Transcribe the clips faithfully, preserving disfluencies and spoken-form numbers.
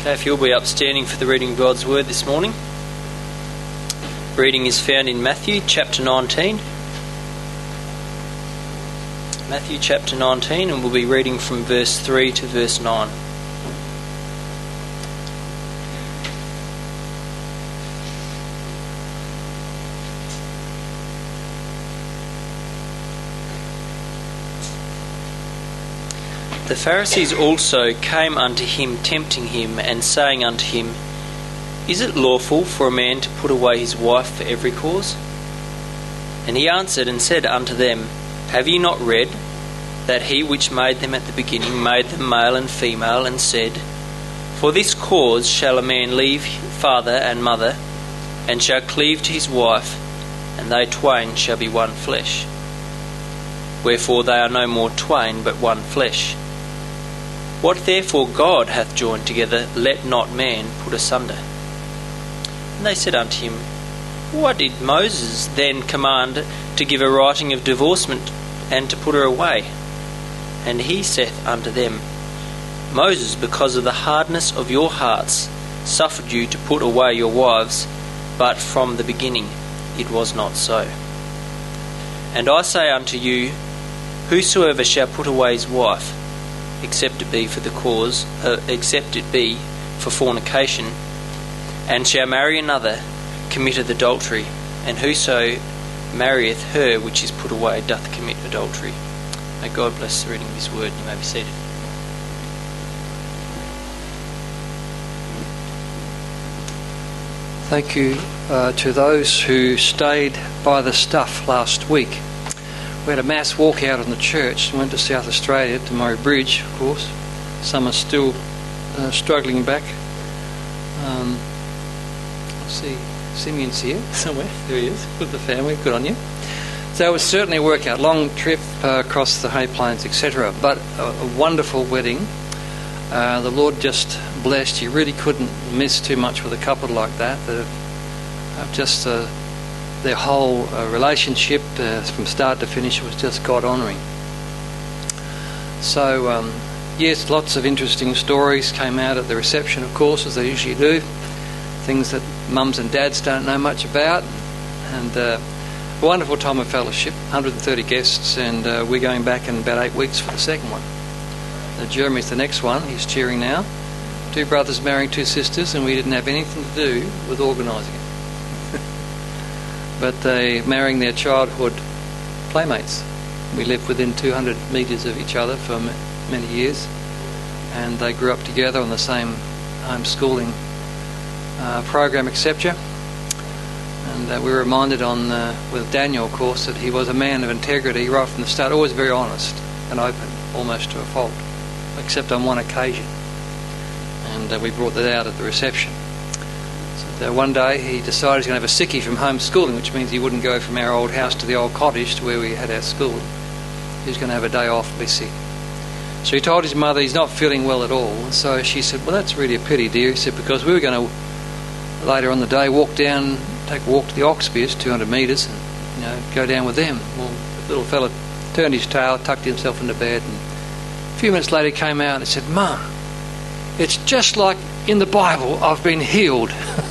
Okay, if you'll be upstanding for the reading of God's Word this morning. Reading is found in Matthew chapter nineteen. Matthew chapter nineteen, and we'll be reading from verse three to verse nine. The Pharisees also came unto him, tempting him, and saying unto him, Is it lawful for a man to put away his wife for every cause? And he answered and said unto them, Have ye not read that he which made them at the beginning made them male and female, and said, For this cause shall a man leave father and mother, and shall cleave to his wife, and they twain shall be one flesh. Wherefore they are no more twain, but one flesh. What therefore God hath joined together, let not man put asunder. And they said unto him, What did Moses then command to give a writing of divorcement, and to put her away? And he saith unto them, Moses, because of the hardness of your hearts, suffered you to put away your wives, but from the beginning it was not so. And I say unto you, Whosoever shall put away his wife, except it be for the cause, uh, except it be for fornication, and shall marry another, committeth adultery, and whoso marrieth her which is put away doth commit adultery. May God bless the reading of his word. You may be seated. Thank you uh, to those who stayed by the stuff last week. We had a mass walk out in the church and went to South Australia, to Murray Bridge, of course. Some are still uh, struggling back. Um, let's see, Simeon's here somewhere. There he is, with the family. Good on you. So it was certainly a workout. Long trip uh, across the Hay Plains, et cetera. But a, a wonderful wedding. Uh, the Lord just blessed. You really couldn't miss too much with a couple like that. That have just... Uh, Their whole uh, relationship uh, from start to finish was just God-honouring. So, um, yes, lots of interesting stories came out at the reception, of course, as they usually do. Things that mums and dads don't know much about. And uh, a wonderful time of fellowship, one hundred thirty guests, and uh, we're going back in about eight weeks for the second one. Uh, Jeremy's the next one. He's cheering now. Two brothers marrying two sisters, and we didn't have anything to do with organising it. But they marrying their childhood playmates. We lived within two hundred metres of each other for m- many years, and they grew up together on the same homeschooling uh, program, et cetera. And uh, we were reminded on uh, with Daniel, of course, that he was a man of integrity right from the start, always very honest and open, almost to a fault, except on one occasion. And uh, we brought that out at the reception. Uh, one day he decided he's going to have a sickie from homeschooling, which means he wouldn't go from our old house to the old cottage to where we had our school. He was going to have a day off and be sick. So he told his mother he's not feeling well at all. And so she said, well, that's really a pity, dear. He said, because we were going to, later on the day, walk down, take a walk to the Oxbeers, two hundred metres, and you know, go down with them. Well, the little fella turned his tail, tucked himself into bed, and a few minutes later he came out and said, Mum, it's just like in the Bible, I've been healed.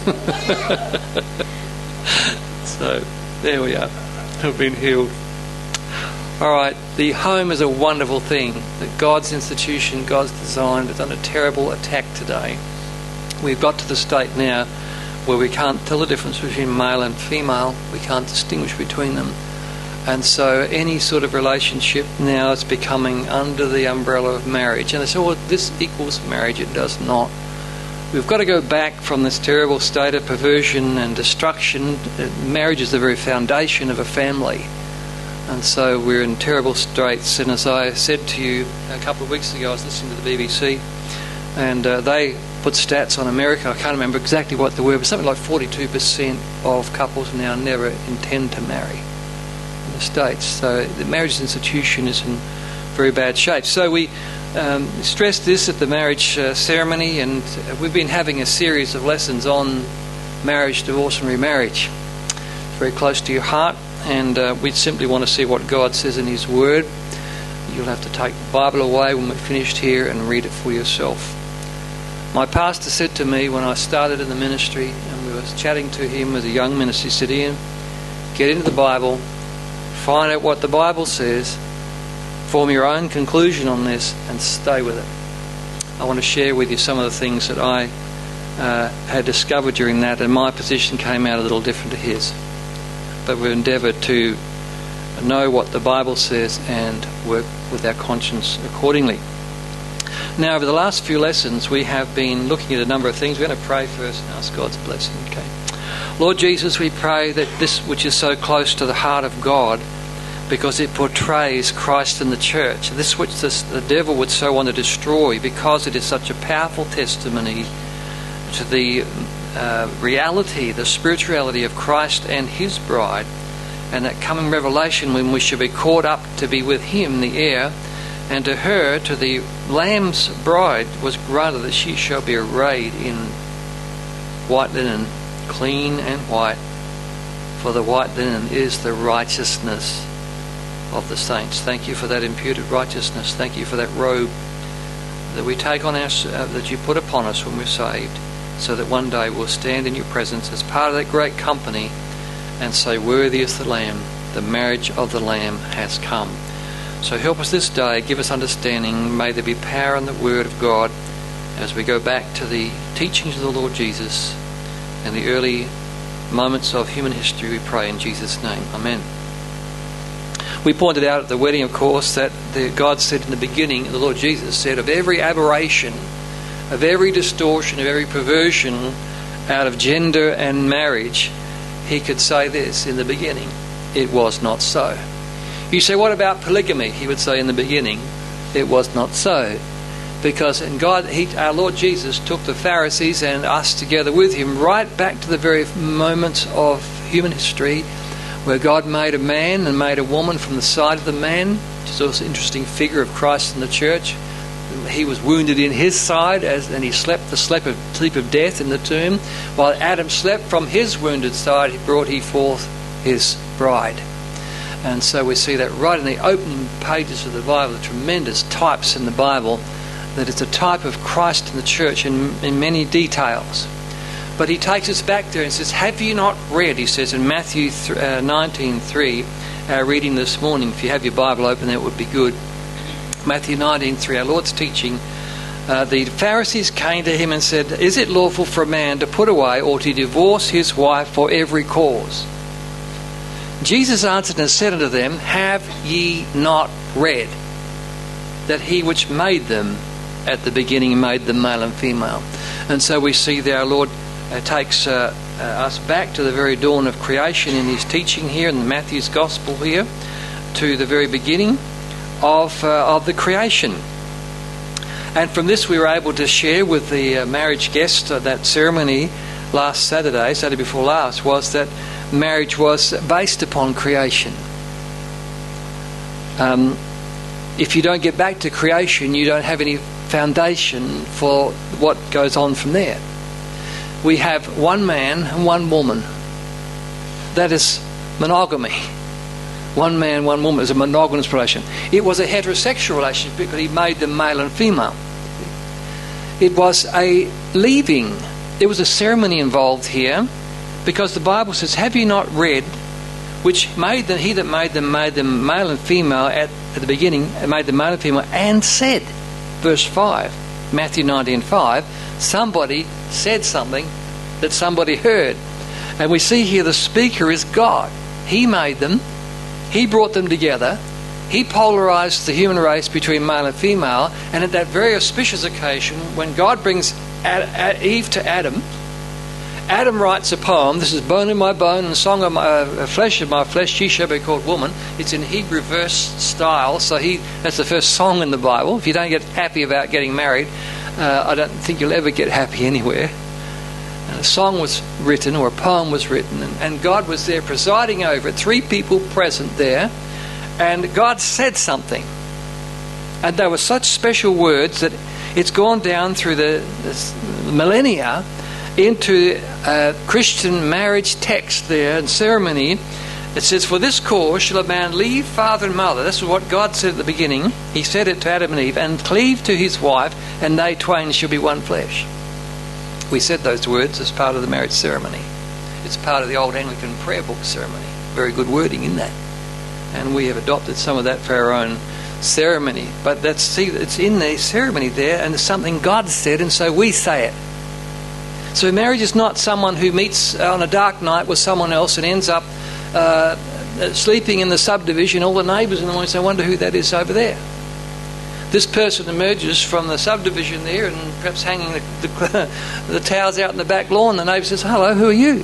So, there we are. I've been healed. Alright, the home is a wonderful thing. That God's institution, God's design, is under terrible attack today. We've got to the state now where we can't tell the difference between male and female. We can't distinguish between them. And so any sort of relationship now is becoming under the umbrella of marriage. And they say, well, this equals marriage. It does not. We've got to go back from this terrible state of perversion and destruction. Marriage is the very foundation of a family. And so we're in terrible straits. And as I said to you a couple of weeks ago, I was listening to the B B C, and uh, they put stats on America. I can't remember exactly what they were, but something like forty-two percent of couples now never intend to marry in the States. So the marriage institution is in very bad shape. So we um, stressed this at the marriage uh, ceremony, and we've been having a series of lessons on marriage, divorce and remarriage. It's very close to your heart, and uh, we simply want to see what God says in His Word. You'll have to take the Bible away when we're finished here and read it for yourself. My pastor said to me when I started in the ministry, and we were chatting to him as a young minister, he said, Ian, get into the Bible, find out what the Bible says, form your own conclusion on this, and stay with it. I want to share with you some of the things that I uh, had discovered during that, and my position came out a little different to his. But we've endeavoured to know what the Bible says and work with our conscience accordingly. Now, over the last few lessons, we have been looking at a number of things. We're going to pray first and ask God's blessing. Okay. Lord Jesus, we pray that this which is so close to the heart of God, because it portrays Christ in the church, this which this, the devil would so want to destroy, because it is such a powerful testimony to the uh, reality, the spirituality of Christ and his bride, and that coming revelation when we shall be caught up to be with him in the air. And to her, to the Lamb's bride, was granted that she shall be arrayed in white linen, clean and white, for the white linen is the righteousness of the saints. Thank you for that imputed righteousness. Thank you for that robe that we take on our, uh, that you put upon us when we're saved, so that one day we'll stand in your presence as part of that great company and say, worthy is the Lamb, the marriage of the Lamb has come. So help us this day, give us understanding. May there be power in the Word of God as we go back to the teachings of the Lord Jesus and the early moments of human history, we pray in Jesus' name. Amen. We pointed out at the wedding, of course, that the, God said in the beginning, the Lord Jesus said, of every aberration, of every distortion, of every perversion out of gender and marriage, he could say this in the beginning, it was not so. You say, what about polygamy? He would say in the beginning, it was not so. Because in God, he, our Lord Jesus took the Pharisees and us together with him right back to the very moments of human history where God made a man and made a woman from the side of the man, which is also an interesting figure of Christ in the church. He was wounded in his side as, and he slept the sleep of, sleep of death in the tomb. While Adam slept from his wounded side, he brought he forth his bride. And so we see that right in the opening pages of the Bible, the tremendous types in the Bible, that it's a type of Christ in the church in, in many details. But he takes us back there and says, have you not read, he says in Matthew nineteen three, our reading this morning, if you have your Bible open, that would be good. Matthew nineteen three, our Lord's teaching. Uh, the Pharisees came to him and said, is it lawful for a man to put away or to divorce his wife for every cause? Jesus answered and said unto them, have ye not read that he which made them at the beginning made them male and female? And so we see that our Lord uh, takes uh, uh, us back to the very dawn of creation in his teaching here in Matthew's Gospel here, to the very beginning of, uh, of the creation. And from this we were able to share with the uh, marriage guest uh, that ceremony last Saturday, Saturday before last, was that marriage was based upon creation. Um, if you don't get back to creation, you don't have any foundation for what goes on from there. We have one man and one woman. That is monogamy. One man, one woman is a monogamous relation. It was a heterosexual relationship because he made them male and female. It was a leaving. There was a ceremony involved here, because the Bible says, have you not read, which made them, he that made them made them male and female at, at the beginning, made them male and female, and said, verse five, Matthew nineteen five, somebody said something that somebody heard. And we see here the speaker is God. He made them. He brought them together. He polarized the human race between male and female. And at that very auspicious occasion, when God brings Ad, Eve to Adam, Adam writes a poem. This is bone in my bone and song of my uh, flesh of my flesh. She shall be called woman. It's in Hebrew verse style. So he that's the first song in the Bible. If you don't get happy about getting married, uh, I don't think you'll ever get happy anywhere. And a song was written, or a poem was written, and, and God was there presiding over it. Three people present there, and God said something. And they were such special words that it's gone down through the, the millennia into a Christian marriage text there and ceremony. It says, for this cause shall a man leave father and mother. This is what God said at the beginning. He said it to Adam and Eve, and cleave to his wife, and they twain shall be one flesh. We said those words as part of the marriage ceremony. It's part of the old Anglican prayer book ceremony. Very good wording in that. And we have adopted some of that for our own ceremony. But that's, see, it's in the ceremony there, and it's something God said, and so we say it. So marriage is not someone who meets on a dark night with someone else and ends up uh, sleeping in the subdivision. All the neighbours in the morning say, I wonder who that is over there. This person emerges from the subdivision there and perhaps hanging the, the, the towels out in the back lawn. The neighbour says, hello, who are you?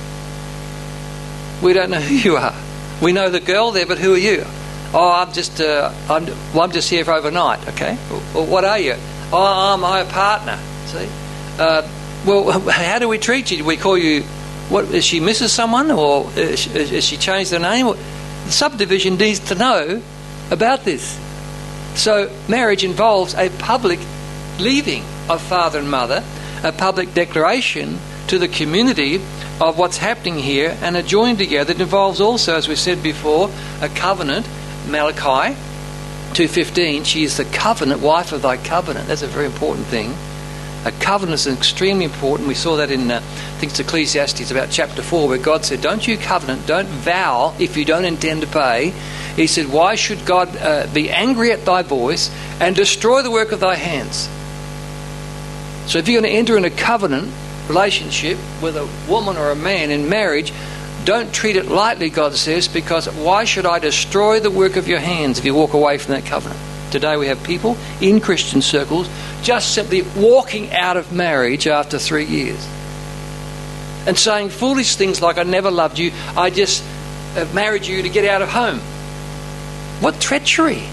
We don't know who you are. We know the girl there, but who are you? Oh, I'm just uh, I'm, well, I'm just here for overnight, okay? Well, what are you? Oh, I'm my partner, see? Uh, well, how do we treat you? Do we call you, what, is she Missus someone, or is she, is she changed her name? The subdivision needs to know about this. So marriage involves a public leaving of father and mother, a public declaration to the community of what's happening here, and a join together. It involves also, as we said before, a covenant. Malachi two fifteen, she is the covenant, wife of thy covenant. That's a very important thing. A covenant is extremely important. We saw that in, uh, I think it's Ecclesiastes, about chapter four, where God said, don't you covenant, don't vow if you don't intend to pay. He said, why should God uh, be angry at thy voice and destroy the work of thy hands? So if you're going to enter in a covenant relationship with a woman or a man in marriage, don't treat it lightly, God says, because why should I destroy the work of your hands if you walk away from that covenant? Today we have people in Christian circles just simply walking out of marriage after three years and saying foolish things like, I never loved you, I just uh, married you to get out of home. What treachery!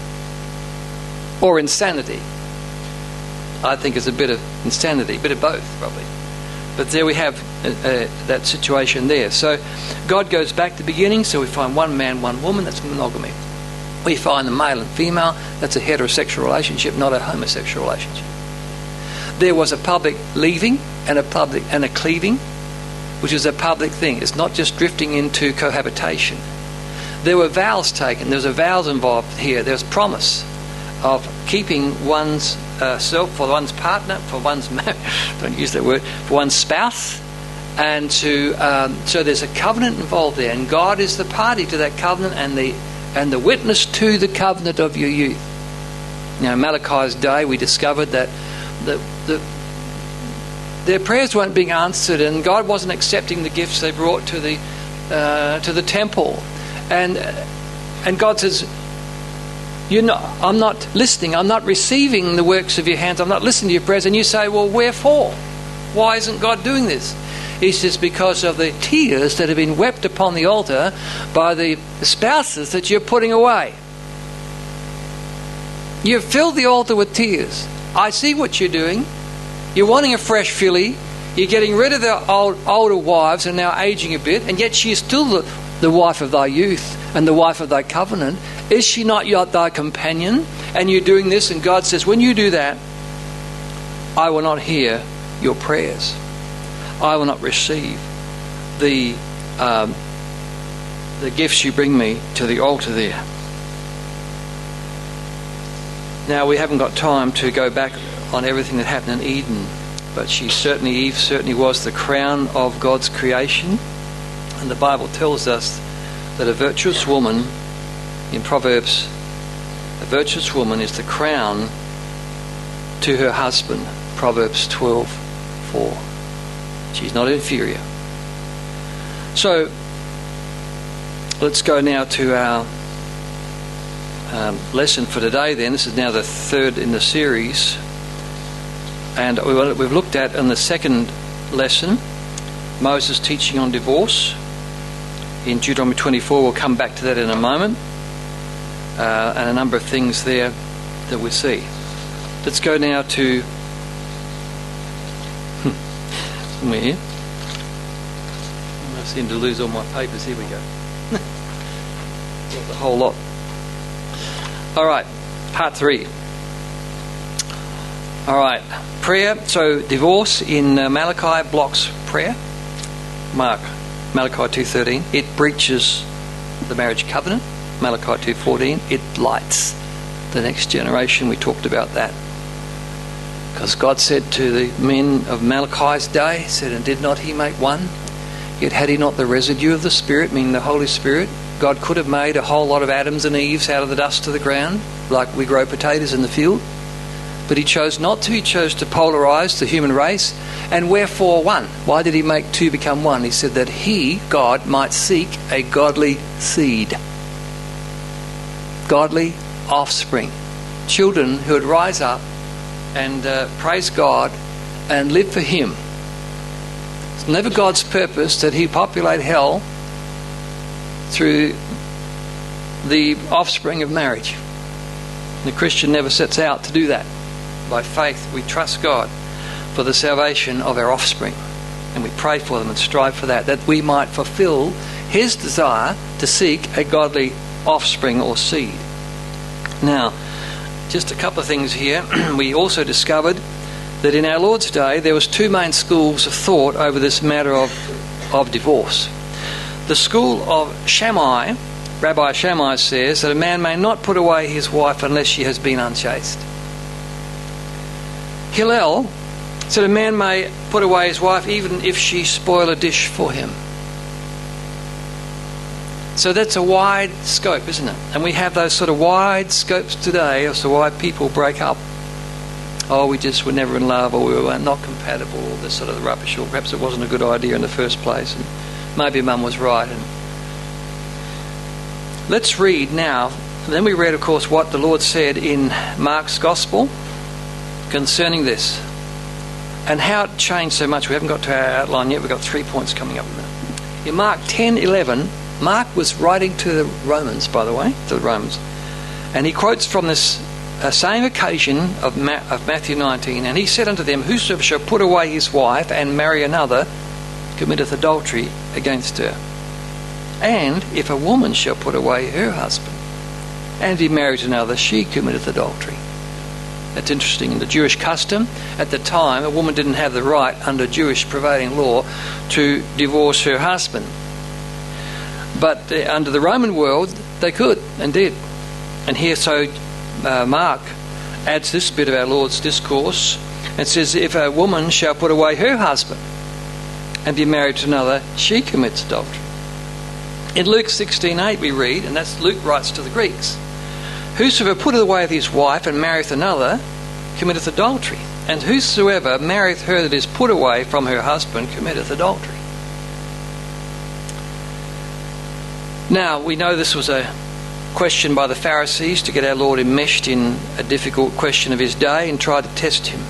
Or insanity. I think it's a bit of insanity, a bit of both probably. But there we have uh, uh, that situation there. So God goes back to the beginning, so we find one man, one woman, that's monogamy. We find the male and female, that's a heterosexual relationship, not a homosexual relationship. There was a public leaving and a public and a cleaving, which is a public thing. It's not just drifting into cohabitation. There were vows taken. There was a vows involved here. There was promise of keeping one's uh, self for one's partner, for one's don't use that word, for one's spouse, and to um, so there's a covenant involved there, and God is the party to that covenant and the and the witness to the covenant of your youth. Now, in Malachi's day, we discovered that the, the their prayers weren't being answered, and God wasn't accepting the gifts they brought to the uh, to the temple, and and God says, You're not, I'm not listening, I'm not receiving the works of your hands, I'm not listening to your prayers. And you say, well, wherefore? Why isn't God doing this? He says, because of the tears that have been wept upon the altar by the spouses that you're putting away. You've filled the altar with tears. I see what you're doing. You're wanting a fresh filly. You're getting rid of the old, older wives and now aging a bit, and yet she is still the, the wife of thy youth and the wife of thy covenant. Is she not yet thy companion? And you're doing this, and God says, when you do that, I will not hear your prayers. I will not receive the um, the gifts you bring me to the altar there. Now, we haven't got time to go back on everything that happened in Eden, but she certainly, Eve certainly was the crown of God's creation. And the Bible tells us that a virtuous woman, in Proverbs, a virtuous woman is the crown to her husband. Proverbs twelve four. She's not inferior. So, let's go now to our um, lesson for today then. This is now the third in the series. And we've looked at in the second lesson, Moses teaching on divorce. In Deuteronomy twenty-four, we'll come back to that in a moment. Uh, and a number of things there that we see. Let's go now to somewhere here. I seem to lose all my papers. Here we go. The whole lot. All right, part three. All right, prayer. So divorce in uh, Malachi blocks prayer. Mark, Malachi two thirteen. It breaches the marriage covenant. Malachi two fourteen. It blights the next generation. We talked about that. Because God said to the men of Malachi's day, said, and did not he make one? Yet had he not the residue of the Spirit, meaning the Holy Spirit, God could have made a whole lot of Adams and Eves out of the dust of the ground, like we grow potatoes in the field. But he chose not to. He chose to polarise the human race. And wherefore one? Why did he make two become one? He said that he, God, might seek a godly seed. Godly offspring. Children who would rise up and uh, praise God and live for him. It's never God's purpose that he populate hell through the offspring of marriage. The Christian never sets out to do that. By faith we trust God for the salvation of our offspring, and we pray for them and strive for that, that we might fulfill his desire to seek a godly offspring or seed. Now, just a couple of things here. We also discovered that in our Lord's day there was two main schools of thought over this matter of, of divorce. The school of Shammai, Rabbi Shammai says that a man may not put away his wife unless she has been unchaste. Hillel said a man may put away his wife even if she spoil a dish for him. So that's a wide scope, isn't it? And we have those sort of wide scopes today as to why people break up. Oh, we just were never in love, or we were not compatible, or this sort of rubbish, or perhaps it wasn't a good idea in the first place, and maybe Mum was right. And let's read now. Then we read, of course, what the Lord said in Mark's Gospel concerning this, and how it changed so much. We haven't got to our outline yet. We've got three points coming up in a minute. In Mark ten eleven, Mark was writing to the Romans, by the way, to the Romans, and he quotes from this uh, same occasion of, Ma- of Matthew nineteen, and he said unto them, whosoever shall put away his wife and marry another committeth adultery against her. And if a woman shall put away her husband and be married to another, she committeth adultery. That's interesting. In the Jewish custom, at the time, a woman didn't have the right under Jewish prevailing law to divorce her husband. But uh, under the Roman world, they could and did. And here, so uh, Mark adds this bit of our Lord's discourse and says, if a woman shall put away her husband and be married to another, she commits adultery. In Luke sixteen eight we read, and that's Luke writes to the Greeks, whosoever putteth away his wife and marrieth another committeth adultery, and whosoever marrieth her that is put away from her husband committeth adultery. Now, we know this was a question by the Pharisees to get our Lord enmeshed in a difficult question of his day and try to test him.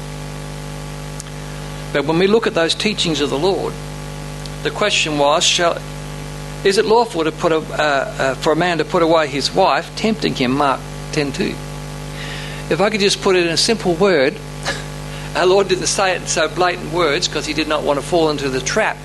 But when we look at those teachings of the Lord, the question was, shall, is it lawful to put a, uh, uh, for a man to put away his wife, tempting him, Mark ten two. If I could just put it in a simple word, our Lord didn't say it in so blatant words because he did not want to fall into the trap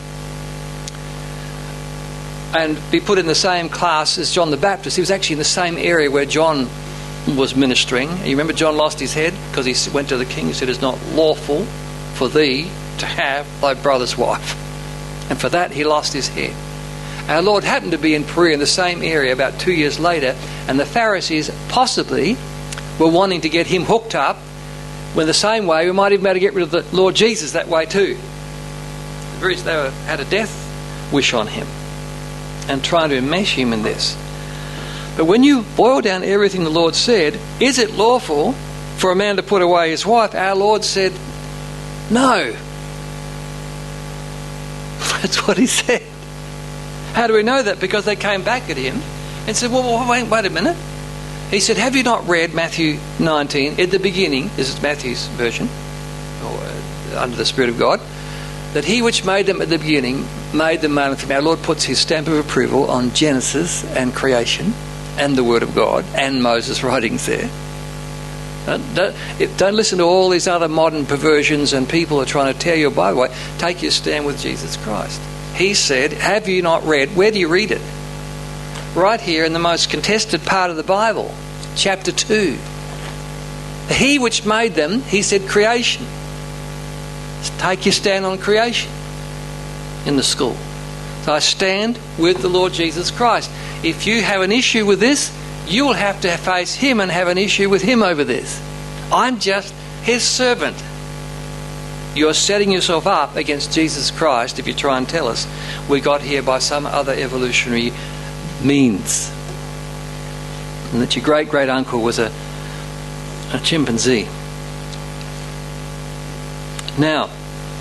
and be put in the same class as John the Baptist. He was actually in the same area where John was ministering. You remember John lost his head because he went to the king and said, it's not lawful for thee to have thy brother's wife. And for that he lost his head. Our Lord happened to be in Perea in the same area about two years later, and the Pharisees possibly were wanting to get him hooked up, when the same way we might even be able to get rid of the Lord Jesus that way too. They had a death wish on him and trying to enmesh him in this. But when you boil down everything the Lord said, is it lawful for a man to put away his wife? Our Lord said, no. That's what he said. How do we know that? Because they came back at him and said, well, wait, wait a minute. He said, have you not read Matthew nineteen at the beginning? This is Matthew's version, or uh, under the Spirit of God, that he which made them at the beginning made them male and female. Our Lord puts his stamp of approval on Genesis and creation and the Word of God and Moses' writings there. Don't, don't, don't listen to all these other modern perversions and people who are trying to tear your Bible away. Take your stand with Jesus Christ. He said, have you not read? Where do you read it? Right here in the most contested part of the Bible, chapter two. He which made them, he said creation. Take your stand on creation in the school. So I stand with the Lord Jesus Christ. If you have an issue with this, you will have to face him and have an issue with him over this. I'm just his servant. You're setting yourself up against Jesus Christ if you try and tell us we got here by some other evolutionary means. And that your great-great-uncle was a, a chimpanzee. Now,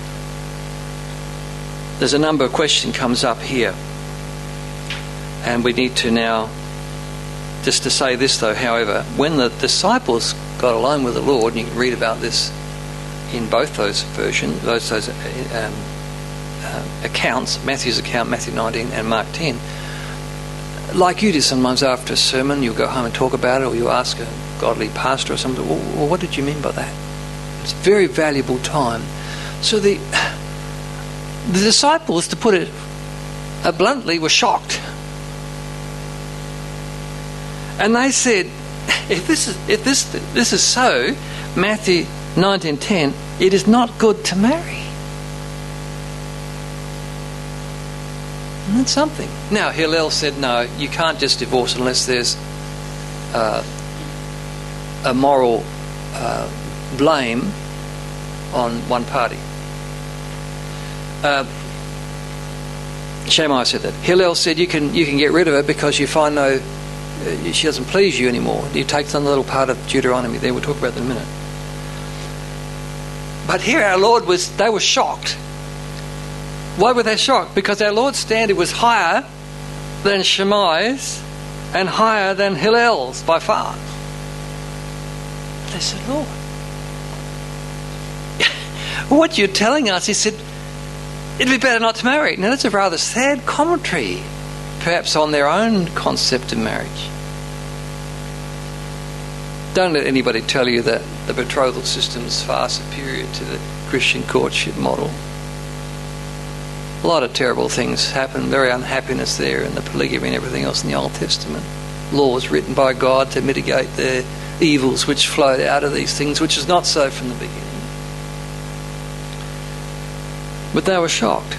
there's a number of questions comes up here. And we need to now, just to say this though, however, when the disciples got alone with the Lord, and you can read about this in both those versions, those, those um, uh, accounts, Matthew's account, Matthew nineteen and Mark ten, like you do sometimes after a sermon, you'll go home and talk about it, or you ask a godly pastor or something, well, what did you mean by that? It's very valuable time. So the the disciples, to put it uh, bluntly, were shocked. And they said, if this is if this this is so, Matthew nineteen ten, it is not good to marry. And that's something. Now Hillel said, no, you can't just divorce unless there's uh, a moral uh, blame on one party. Uh, Shammai said that. Hillel said you can you can get rid of her because you find no, uh, she doesn't please you anymore. You take some little part of Deuteronomy there. We'll talk about that in a minute. But here our Lord was, they were shocked. Why were they shocked? Because our Lord's standard was higher than Shammai's and higher than Hillel's by far. They said, Lord, what you're telling us, he said, it'd be better not to marry. Now that's a rather sad commentary, perhaps on their own concept of marriage. Don't let anybody tell you that the betrothal system is far superior to the Christian courtship model. A lot of terrible things happen, very unhappiness there, and the polygamy and everything else in the Old Testament. Laws written by God to mitigate the evils which flowed out of these things, which is not so from the beginning. But they were shocked.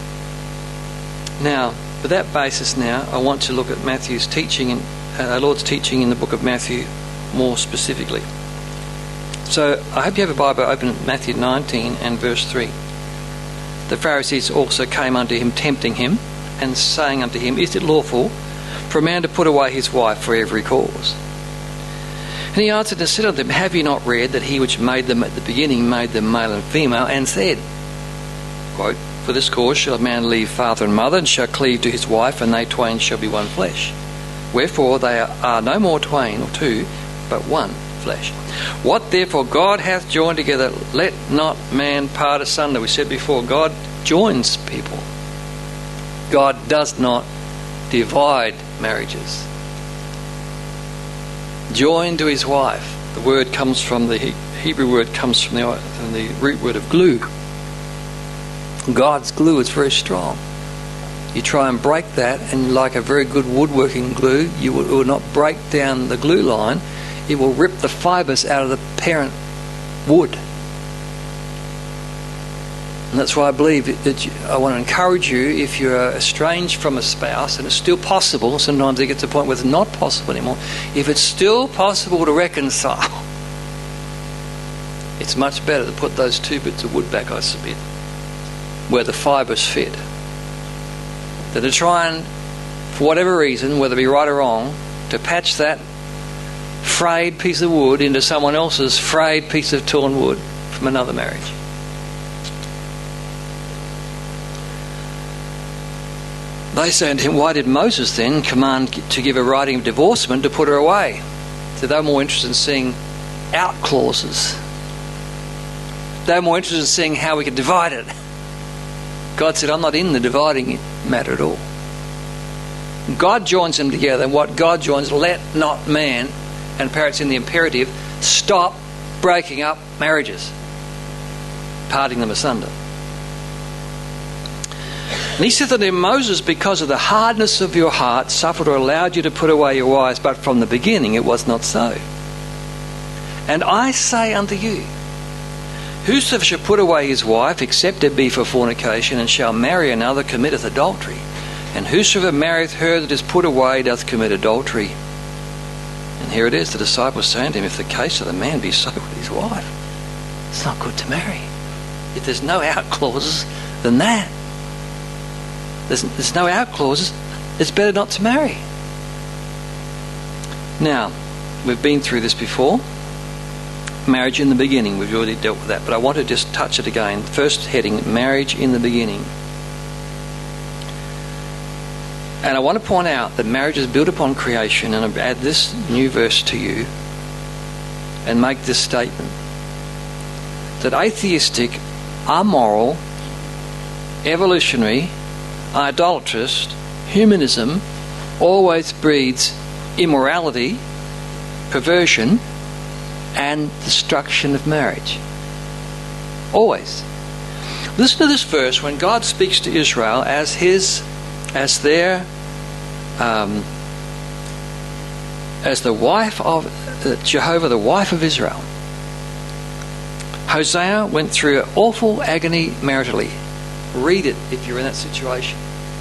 Now, with that basis now, I want to look at Matthew's teaching, and uh, our Lord's teaching in the book of Matthew more specifically. So, I hope you have a Bible open at Matthew nineteen and verse three. The Pharisees also came unto him, tempting him, and saying unto him, Is it lawful for a man to put away his wife for every cause? And he answered and said unto them, Have ye not read that he which made them at the beginning made them male and female, and said, quote, For this cause shall a man leave father and mother, and shall cleave to his wife, and they twain shall be one flesh. Wherefore they are no more twain or two, but one flesh. What therefore God hath joined together, let not man part asunder. We said before, God joins people. God does not divide marriages. Joined to his wife. The word comes from the Hebrew word comes from the, from the root word of glue. God's glue is very strong. You try and break that, and like a very good woodworking glue, you will, it will not break down the glue line. It will rip the fibres out of the parent wood. And that's why I believe that you, I want to encourage you, if you're estranged from a spouse, and it's still possible, sometimes it gets to a point where it's not possible anymore, if it's still possible to reconcile, it's much better to put those two bits of wood back, I submit, where the fibres fit, than to try and, for whatever reason, whether it be right or wrong, to patch that frayed piece of wood into someone else's frayed piece of torn wood from another marriage. They say unto him, Why did Moses then command to give a writing of divorcement to put her away? So they were more interested in seeing out clauses. They were more interested in seeing how we could divide it. God said, I'm not in the dividing matter at all. God joins them together, and what God joins, let not man, and perhaps in the imperative, stop breaking up marriages, parting them asunder. And he said unto him, Moses, because of the hardness of your heart, suffered or allowed you to put away your wives, but from the beginning it was not so. And I say unto you, whosoever shall put away his wife, except it be for fornication, and shall marry another, committeth adultery. And whosoever marrieth her that is put away doth commit adultery. And here it is, the disciples saying to him, If the case of the man be so with his wife, it's not good to marry. If there's no out clauses, then that. There's, there's no out clauses, it's better not to marry. Now, we've been through this before. Marriage in the beginning, we've already dealt with that, but I want to just touch it again. First heading, marriage in the beginning. And I want to point out that marriage is built upon creation, and I'll add this new verse to you and make this statement. That atheistic, amoral, evolutionary, idolatrous humanism always breeds immorality, perversion, and destruction of marriage. Always. Listen to this verse when God speaks to Israel as his, as their, um, as the wife of uh, Jehovah, the wife of Israel. Hosea went through an awful agony maritally. Read it if you're in that situation.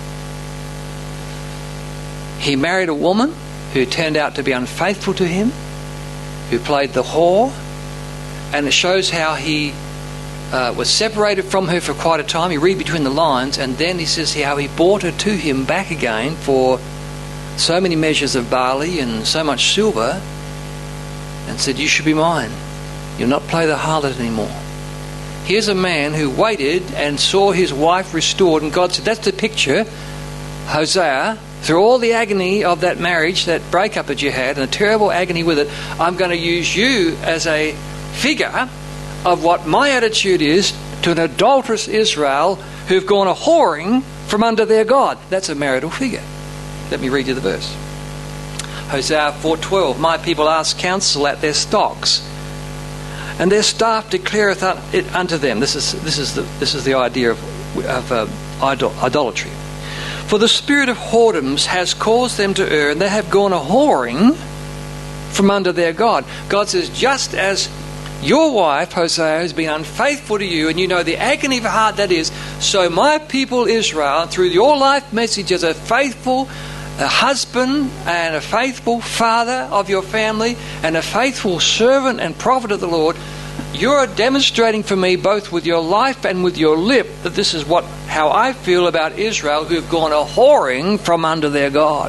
He married a woman who turned out to be unfaithful to him, who played the whore, and it shows how he uh, was separated from her for quite a time. You read between the lines, and then he says how he brought her to him back again for so many measures of barley and so much silver, and said, "You should be mine. You'll not play the harlot anymore." Here's a man who waited and saw his wife restored, and God said, "That's the picture, Hosea. Through all the agony of that marriage, that breakup that you had, and the terrible agony with it, I'm going to use you as a figure of what my attitude is to an adulterous Israel who've gone a whoring from under their God." That's a marital figure. Let me read you the verse. Hosea four twelve, "My people ask counsel at their stocks, and their staff declareth it unto them." This is this is the this is the idea of of uh, idol, idolatry. "For the spirit of whoredoms has caused them to err, and they have gone a whoring from under their God." God says, just as your wife, Hosea, has been unfaithful to you, and you know the agony of heart that is, so my people Israel, through your life message as a faithful a husband and a faithful father of your family and a faithful servant and prophet of the Lord, you're demonstrating for me both with your life and with your lip that this is what how I feel about Israel, who've gone a whoring from under their God.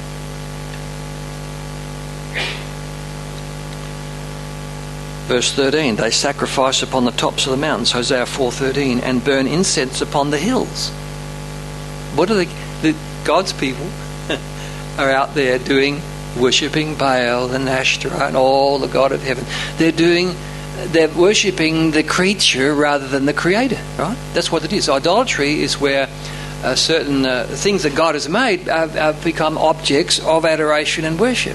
Verse thirteen, "They sacrifice upon the tops of the mountains," Hosea four thirteen, "and burn incense upon the hills." What are the, the God's people are out there doing? Worshipping Baal and Ashtoreth and all the God of heaven. They're doing They're worshipping the creature rather than the creator, right? That's what it is. Idolatry is where uh, certain uh, things that God has made have, have become objects of adoration and worship.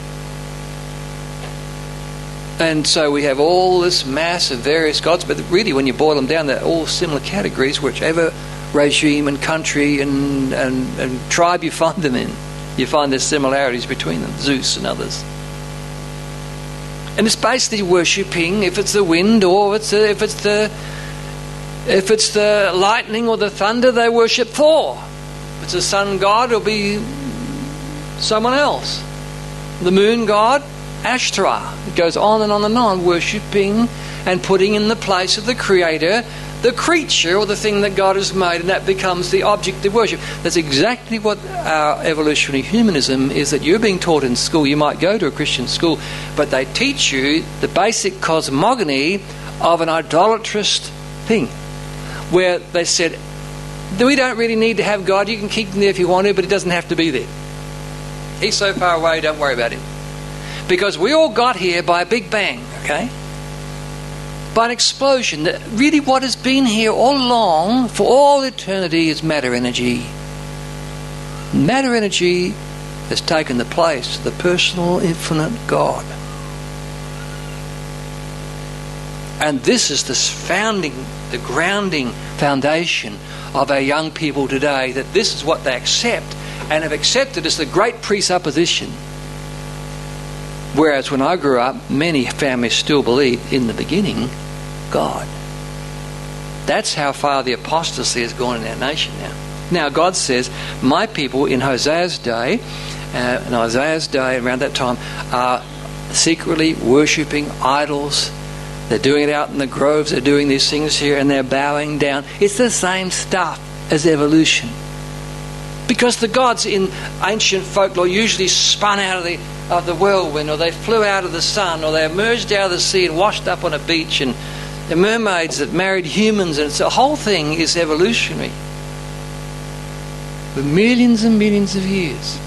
And so we have all this mass of various gods, but really when you boil them down, they're all similar categories, whichever regime and country and, and, and tribe you find them in. You find there's similarities between them, Zeus and others. And it's basically worshipping, if it's the wind or if it's the, if it's the if it's the lightning or the thunder, they worship Thor. If it's the sun god, it'll be someone else. The moon god, Ashtoreth. It goes on and on and on, worshipping and putting in the place of the creator the creature or the thing that God has made, and that becomes the object of worship. That's exactly what our evolutionary humanism is, that you're being taught in school. You might go to a Christian school, but they teach you the basic cosmogony of an idolatrous thing, where they said, we don't really need to have God. You can keep him there if you want to, but he doesn't have to be there. He's so far away, don't worry about him. Because we all got here by a big bang, okay? By an explosion. That really what has been here all along, for all eternity, is matter energy. Matter energy has taken the place of the personal, infinite God. And this is the founding, the grounding foundation of our young people today, that this is what they accept and have accepted as the great presupposition. Whereas when I grew up, many families still believed in the beginning God. That's how far the apostasy has gone in our nation now. Now God says, my people in Hosea's day, uh, in Isaiah's day, around that time, are secretly worshipping idols They're doing it out in the groves. They're doing these things here and they're bowing down. It's the same stuff as evolution. Because the gods in ancient folklore usually spun out of the, of the whirlwind, or they flew out of the sun, or they emerged out of the sea and washed up on a beach, and the mermaids that married humans, and it's, the whole thing is evolutionary. For millions and millions of years.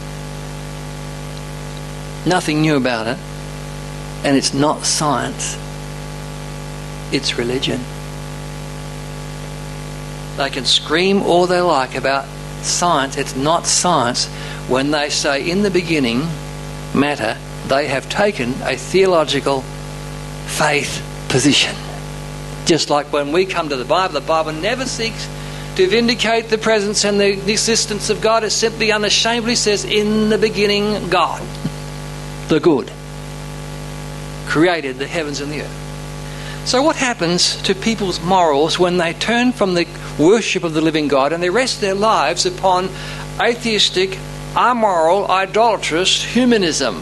Nothing new about it. And it's not science. It's religion. They can scream all they like about science. It's not science when they say in the beginning, matter, they have taken a theological faith position. Just like when we come to the Bible, the Bible never seeks to vindicate the presence and the, the existence of God. It simply unashamedly says, in the beginning, God, the good, created the heavens and the earth. So what happens to people's morals when they turn from the worship of the living God and they rest their lives upon atheistic, amoral, idolatrous humanism?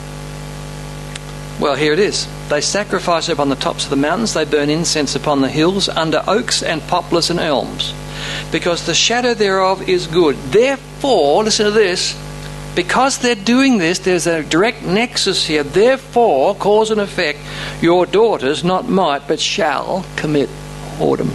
Well, here it is. They sacrifice upon the tops of the mountains. They burn incense upon the hills under oaks and poplars and elms, because the shadow thereof is good. Therefore, listen to this, because they're doing this, there's a direct nexus here. Therefore, cause and effect, your daughters not might but shall commit whoredom.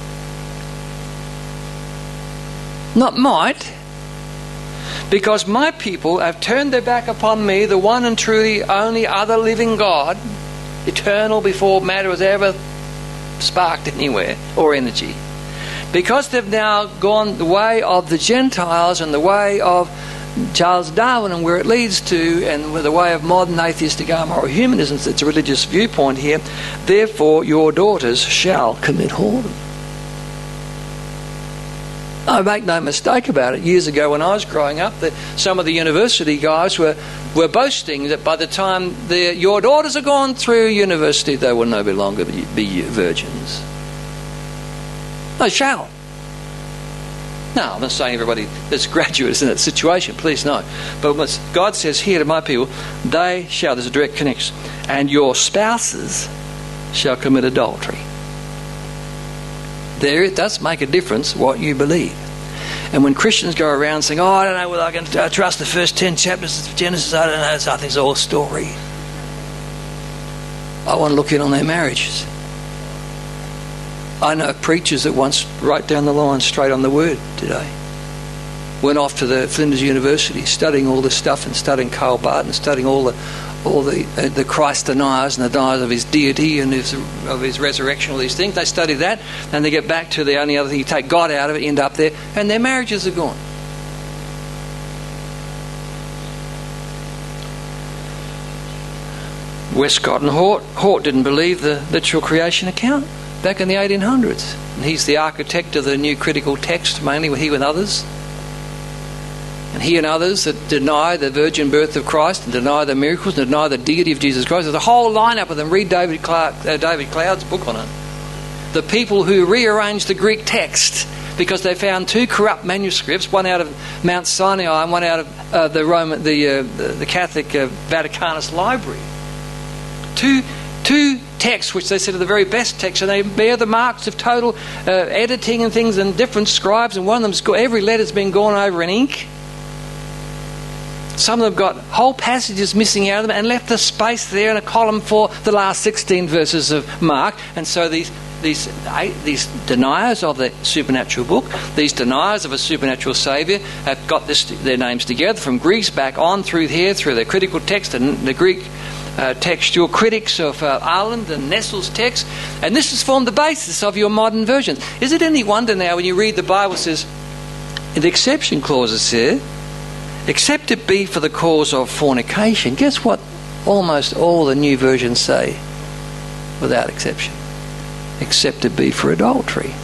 Not might, because my people have turned their back upon me, the one and truly only other living God, eternal before matter was ever sparked anywhere, or energy. Because they've now gone the way of the Gentiles and the way of Charles Darwin and where it leads to, and with the way of modern atheistic amoral humanism, it's a religious viewpoint here. Therefore, your daughters shall commit whoredom. I make no mistake about it. Years ago when I was growing up, that some of the university guys were, were boasting that by the time the, your daughters are gone through university, they will no longer be, be virgins. They shall. No, I'm not saying everybody that's graduate is in that situation, please no. But what God says here to my people, they shall, there's a direct connection, and your spouses shall commit adultery. There it does make a difference what you believe. And when Christians go around saying, oh, I don't know whether I can uh, trust the first ten chapters of Genesis, I don't know, I think it's all story. I want to look in on their marriages. I know preachers that once right down the line straight on the word today. Went off to the Flinders University studying all this stuff and studying Karl Barth and studying all the all the uh, the Christ deniers and the deniers of his deity and his, of his resurrection, all these things. They study that and they get back to the only other thing, you take God out of it, you end up there, and their marriages are gone. Westcott and Hort. Hort didn't believe the literal creation account back in the eighteen hundreds. And he's the architect of the new critical text, mainly he and others. And he and others that deny the virgin birth of Christ and deny the miracles and deny the deity of Jesus Christ. There's a whole lineup of them. Read David, Clark, uh, David Cloud's book on it. The people who rearranged the Greek text because they found two corrupt manuscripts, one out of Mount Sinai and one out of uh, the Roman, the, uh, the the Catholic uh, Vaticanus library. Two two texts which they said are the very best texts, and they bear the marks of total uh, editing and things, and different scribes, and one of them's got, every letter's been gone over in ink. Some of them got whole passages missing out of them and left a space there in a column for the last sixteen verses of Mark. And so these these these deniers of the supernatural book, these deniers of a supernatural Saviour, have got this, their names together from Greeks back on through here, through the critical text and the Greek uh, textual critics of uh, Ireland and Nestle's text. And this has formed the basis of your modern versions. Is it any wonder now when you read the Bible, it says, in the exception clauses here, except it be for the cause of fornication. Guess what almost all the new versions say, without exception? Except it be for adultery.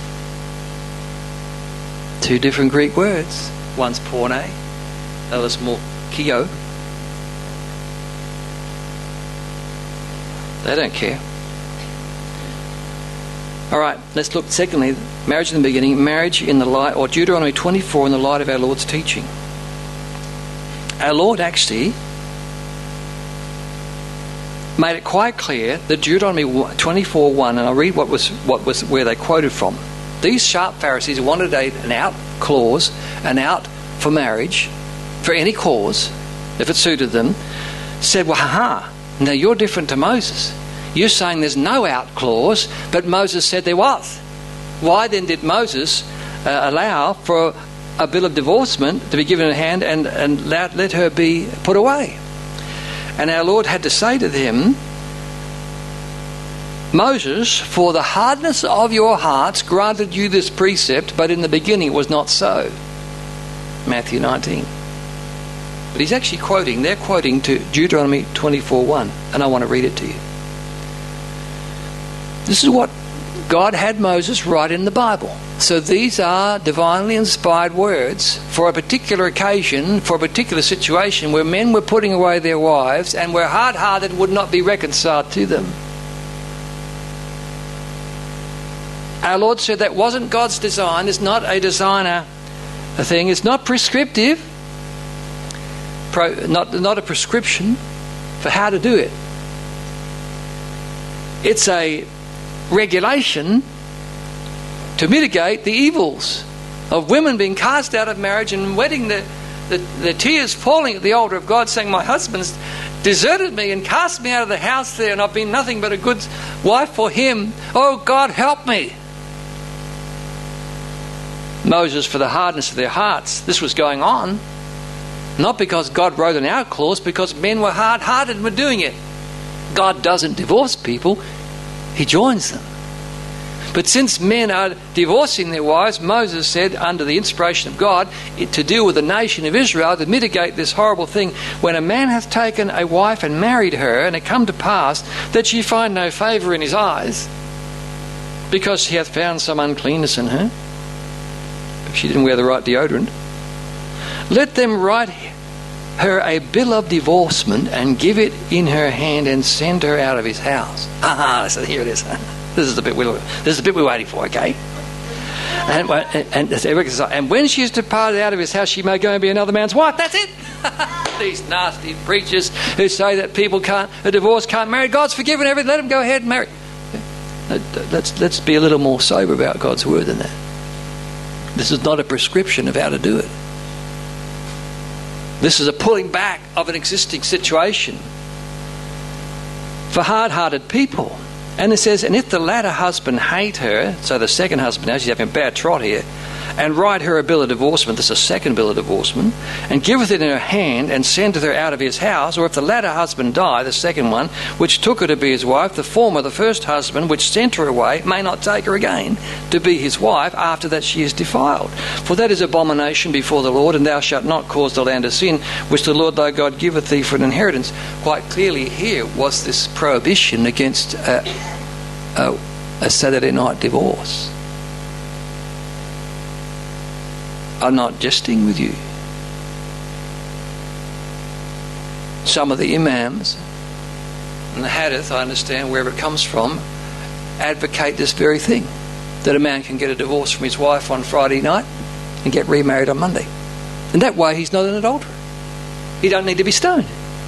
Two different Greek words. One's porne, the other's more kio. They don't care. All right, let's look secondly, marriage in the beginning, marriage in the light, or Deuteronomy twenty-four in the light of our Lord's teaching. Our Lord actually made it quite clear that Deuteronomy twenty-four one, and I'll read what was what was where they quoted from. These sharp Pharisees wanted a, an out clause, an out for marriage, for any cause, if it suited them, said, well, ha-ha, now you're different to Moses. You're saying there's no out clause, but Moses said there was. Why then did Moses uh, allow for a bill of divorcement to be given in hand and, and let, let her be put away? And our Lord had to say to them, Moses, for the hardness of your hearts granted you this precept, but in the beginning it was not so. Matthew nineteen. But he's actually quoting, they're quoting to Deuteronomy twenty-four one, and I want to read it to you. This is what God had Moses write in the Bible. So these are divinely inspired words for a particular occasion, for a particular situation where men were putting away their wives and were hard-hearted and would not be reconciled to them. Our Lord said that wasn't God's design. It's not a designer a thing. It's not prescriptive. Pro, not, not a prescription for how to do it. It's a regulation to mitigate the evils of women being cast out of marriage and wedding the, the, the tears falling at the altar of God, saying, my husband's deserted me and cast me out of the house there, and I've been nothing but a good wife for him. Oh, God, help me. Moses, for the hardness of their hearts, this was going on. Not because God wrote an out clause, because men were hard-hearted and were doing it. God doesn't divorce people, He joins them. But since men are divorcing their wives, Moses said, under the inspiration of God, it, to deal with the nation of Israel, to mitigate this horrible thing, when a man hath taken a wife and married her, and it come to pass that she find no favour in his eyes, because he hath found some uncleanness in her, if she didn't wear the right deodorant, let them write her a bill of divorcement and give it in her hand and send her out of his house. Ah, so here it is. This is the bit we're this is the bit we're waiting for, okay? And and, and and when she is departed out of his house, she may go and be another man's wife. That's it. These nasty preachers who say that people can't, a divorce can't marry. God's forgiven everything. Let them go ahead and marry. Let's let's be a little more sober about God's word than that. This is not a prescription of how to do it. This is a pulling back of an existing situation for hard-hearted people. And it says, and if the latter husband hate her, so the second husband, now she's having a bad trot here, and write her a bill of divorcement, this is a second bill of divorcement, and giveth it in her hand, and sendeth her out of his house, or if the latter husband die, the second one, which took her to be his wife, the former, the first husband, which sent her away, may not take her again to be his wife after that she is defiled. For that is abomination before the Lord, and thou shalt not cause the land to sin, which the Lord thy God giveth thee for an inheritance. Quite clearly here was this prohibition against a, a, a Saturday night divorce. I'm not jesting with you. Some of the imams and the hadith, I understand wherever it comes from, advocate this very thing, that a man can get a divorce from his wife on Friday night and get remarried on Monday, and that way he's not an adulterer. He don't need to be stoned.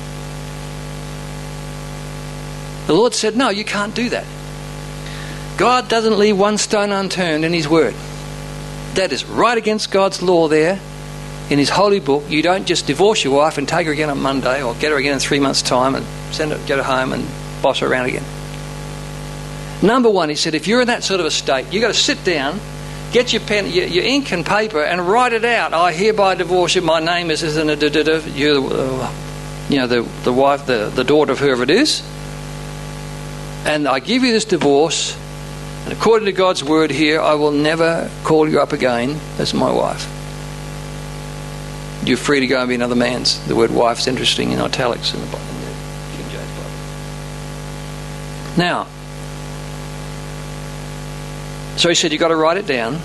The Lord said, no, you can't do that. God doesn't leave one stone unturned in his word. That is right against God's law there in his holy book. You don't just divorce your wife and take her again on Monday, or get her again in three months' time and send her, get her home and boss her around again. Number one, he said, if you're in that sort of a state, you've got to sit down, get your pen, your, your ink and paper, and write it out. I hereby divorce you. My name is, isn't it, you're uh, you know, the, the wife, the, the daughter of whoever it is. And I give you this divorce. And according to God's word here, I will never call you up again as my wife. You're free to go and be another man's. The word wife is interesting in italics in the Bible, in the King James Bible. Now, so he said, you've got to write it down.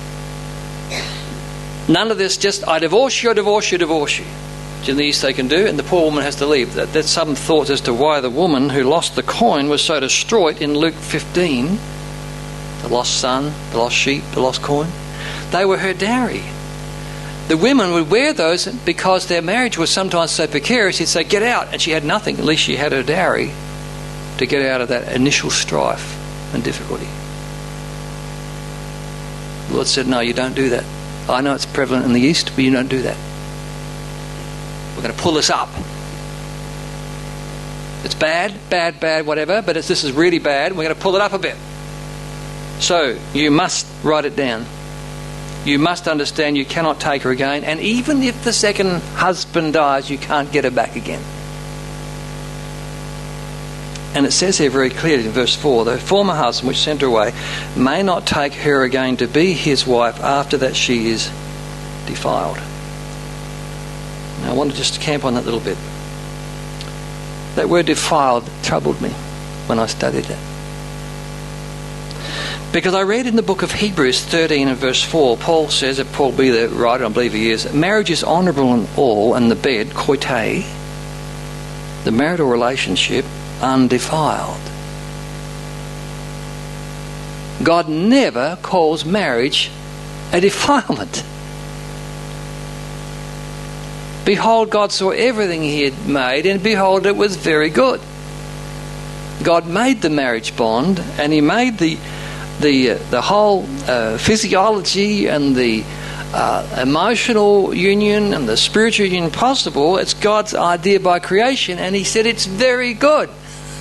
None of this just, I divorce you, I divorce you, I divorce you. Which in the East they can do, and the poor woman has to leave. That, that's some thoughts as to why the woman who lost the coin was so distraught in Luke fifteen. The lost son, the lost sheep, the lost coin. They were her dowry. The women would wear those because their marriage was sometimes so precarious. He'd say, get out. And she had nothing. At least she had her dowry. to get out of that initial strife and difficulty. The Lord said, no, you don't do that. I know it's prevalent in the East, but you don't do that. We're going to pull this up. It's bad, bad, bad, whatever, but it's, this is really bad. We're going to pull it up a bit. So you must write it down. You must understand you cannot take her again, and even if the second husband dies, you can't get her back again. And it says here very clearly in verse four, the former husband which sent her away may not take her again to be his wife after that she is defiled. Now I want to just camp on that a little bit. That word defiled troubled me when I studied it. Because I read in the book of Hebrews thirteen and verse four, Paul says, that Paul be the writer, I believe he is, marriage is honourable in all, and the bed, koite, the marital relationship, undefiled. God never calls marriage a defilement. Behold, God saw everything he had made, and behold, it was very good. God made the marriage bond, and he made the the uh, the whole uh, physiology and the uh, emotional union and the spiritual union possible. It's God's idea by creation, and he said it's very good.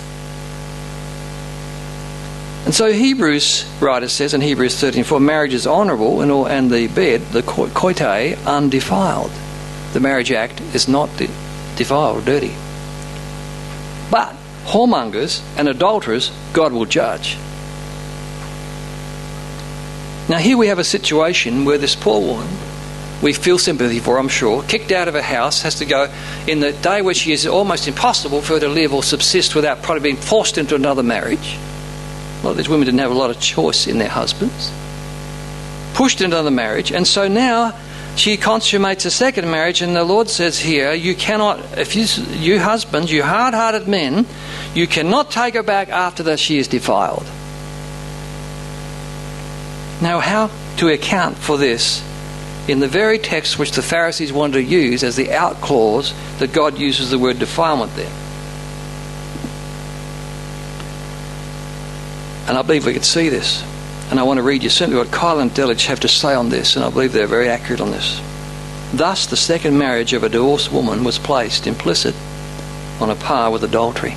And so Hebrews writer says in Hebrews thirteen, for marriage is honourable, and, all, and the bed, the koite, undefiled. The marriage act is not de- defiled or dirty. But whoremongers and adulterers, God will judge. Now here we have a situation where this poor woman, we feel sympathy for, I'm sure, kicked out of her house, has to go in the day where she is almost impossible for her to live or subsist without probably being forced into another marriage. A lot of these women didn't have a lot of choice in their husbands. Pushed into another marriage, and so now she consummates a second marriage, and the Lord says here, you cannot, if you, you husbands, you hard-hearted men, you cannot take her back after that she is defiled. Now, how to account for this in the very text which the Pharisees wanted to use as the out clause that God uses the word defilement there? And I believe we could see this. And I want to read you simply what Kyle and Delich have to say on this, and I believe they're very accurate on this. Thus, the second marriage of a divorced woman was placed implicit on a par with adultery.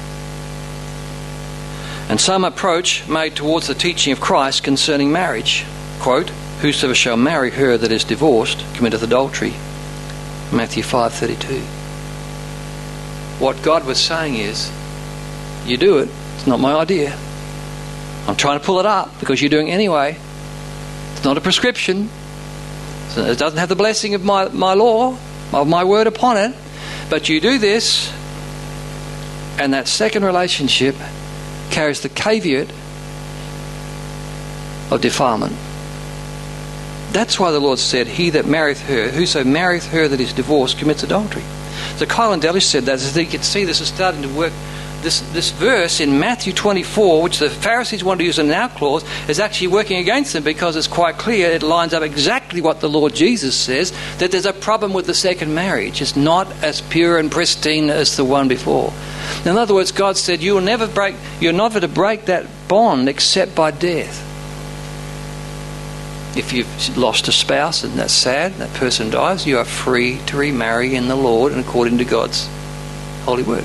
And some approach made towards the teaching of Christ concerning marriage. Quote, whosoever shall marry her that is divorced committeth adultery. Matthew five thirty-two. What God was saying is, you do it, it's not my idea. I'm trying to pull it up because you're doing it anyway. It's not a prescription. It doesn't have the blessing of my, my law, of my word upon it. But you do this, and that second relationship carries the caveat of defilement. That's why the Lord said, he that marrieth her, whoso marrieth her that is divorced, commits adultery. So Kyle and Delich said that, so you can see this is starting to work. This this verse in Matthew twenty-four, which the Pharisees want to use an out clause, is actually working against them, because it's quite clear it lines up exactly what the Lord Jesus says, that there's a problem with the second marriage. It's not as pure and pristine as the one before. In other words, God said, you will never break, you're never to break that bond except by death. If you've lost a spouse and that's sad, that person dies, you are free to remarry in the Lord and according to God's holy word.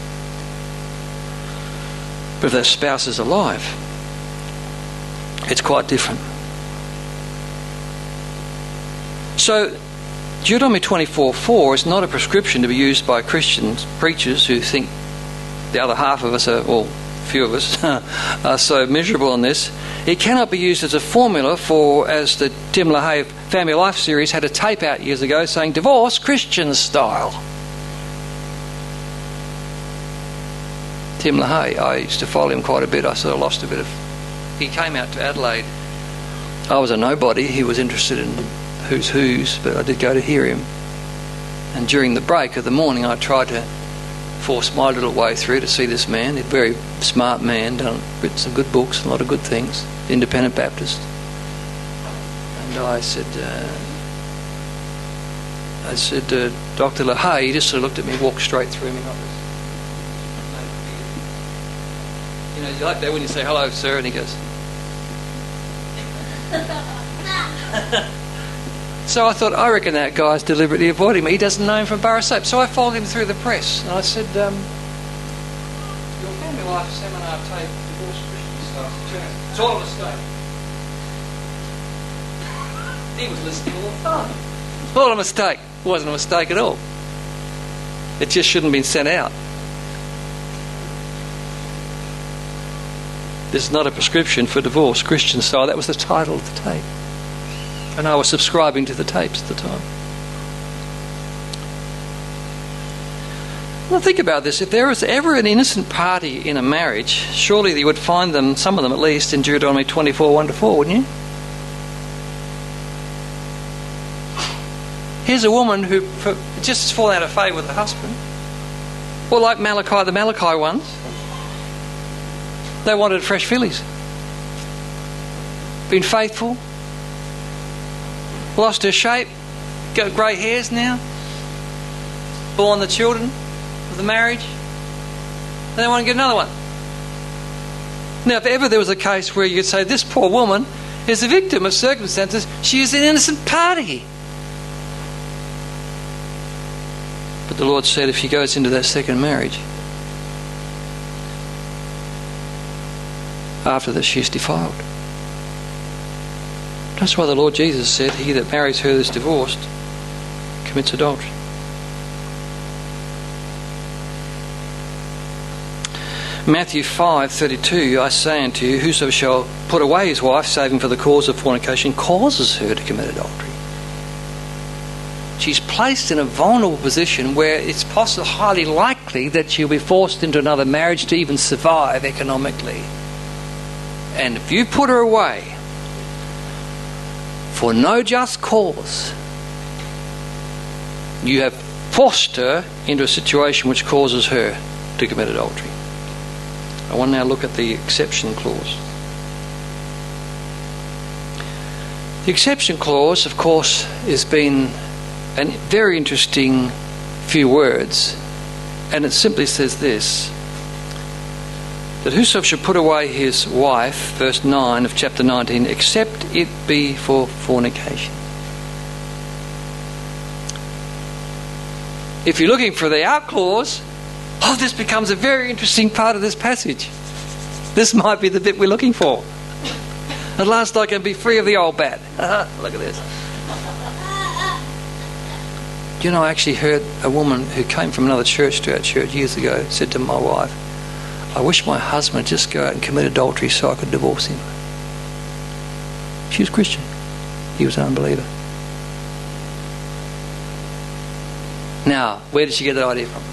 But if that spouse is alive, it's quite different. So Deuteronomy twenty-four four is not a prescription to be used by Christian preachers who think the other half of us, are, or a few of us, are so miserable on this. It cannot be used as a formula for, as the Tim LaHaye Family Life series had a tape out years ago saying, divorce Christian style. Tim LaHaye, I used to follow him quite a bit. I sort of lost a bit of... He came out to Adelaide. I was a nobody. He was interested in who's who's, but I did go to hear him. And during the break of the morning, I tried to force my little way through to see this man. He's a very smart man, done, written some good books, a lot of good things, independent Baptist. And I said, uh, I said, uh, Doctor LaHaye, he just sort of looked at me, walked straight through me like this. You know, you like that when you say hello, sir, and he goes. So I thought, I reckon that guy's deliberately avoiding me. He doesn't know him from bar of soap. So I followed him through the press, and I said, um, "Your family life seminar tape, divorce Christian stuff. It's all a mistake." He was listening all the time. It's all a mistake. It wasn't a mistake at all. It just shouldn't have been sent out. This is not a prescription for divorce, Christian style. That was the title of the tape. And I was subscribing to the tapes at the time. Well, think about this. If there was ever an innocent party in a marriage, surely you would find them, some of them at least, in Deuteronomy twenty-four, one to four, wouldn't you? Here's a woman who just has fallen out of favour with her husband. Or like Malachi, the Malachi ones. They wanted fresh fillies. Been faithful. Lost her shape. Got grey hairs now. Born the children of the marriage. And they want to get another one. Now, if ever there was a case where you could say this poor woman is a victim of circumstances, she is an innocent party. But the Lord said if she goes into that second marriage, after that she is defiled. That's why the Lord Jesus said, he that marries her that is divorced commits adultery. Matthew five thirty-two, I say unto you, whoso shall put away his wife, saving for the cause of fornication, causes her to commit adultery. She's placed in a vulnerable position where it's possible, highly likely that she'll be forced into another marriage to even survive economically. And if you put her away for no just cause, you have forced her into a situation which causes her to commit adultery. I want to now look at the exception clause. The exception clause, of course, has been a very interesting few words, and it simply says this, that whoso shall put away his wife, verse nine of chapter nineteen, except it be for fornication. If you're looking for the out clause, oh, this becomes a very interesting part of this passage. This might be the bit we're looking for. At last I can be free of the old bat. Look at this. You know, I actually heard a woman who came from another church to our church years ago said to my wife, I wish my husband would just go out and commit adultery so I could divorce him. She was Christian. He was an unbeliever. Now, where did she get that idea from?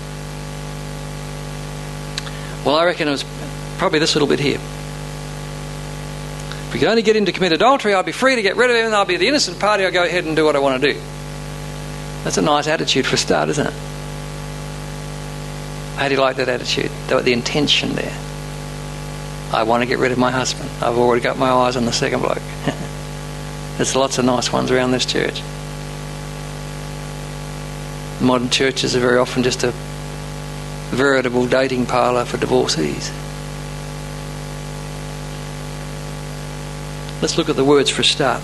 Well, I reckon it was probably this little bit here. If we could only get him to commit adultery, I'd be free to get rid of him and I'll be the innocent party. I'll go ahead and do what I want to do. That's a nice attitude for a start, isn't it? How do you like that attitude? The intention there. I want to get rid of my husband. I've already got my eyes on the second bloke. There's lots of nice ones around this church. Modern churches are very often just a veritable dating parlour for divorcees. Let's look at the words for a start.